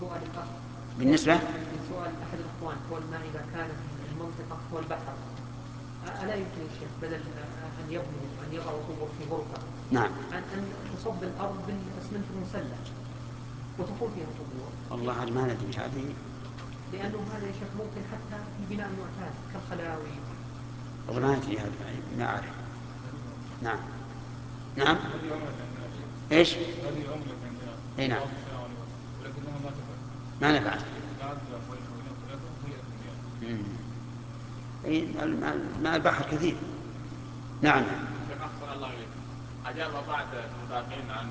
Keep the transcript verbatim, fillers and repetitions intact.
سؤال الأخ بالنسبة من سؤال أحد الأخوان قول ما إذا كانت المنطقة هو البحر ألا يمكن الشيخ بدل أن يبنوا أن يضعوا قبور في غرفة نعم أن أن تصب الأرض بالأسمنت المسلح وتكون فيها قبور؟ والله ما ندري هذه، لأنه هذا يا شيخ ممكن حتى في بناء المعتاد كالخلاوي. والله ما ندري هذا، ما أعرف. نعم نعم إيش؟ أي نعم ما نفعت. ماء البحر كثير. نعم. أحسن الله إليك. أجاب بعض المدافعين عن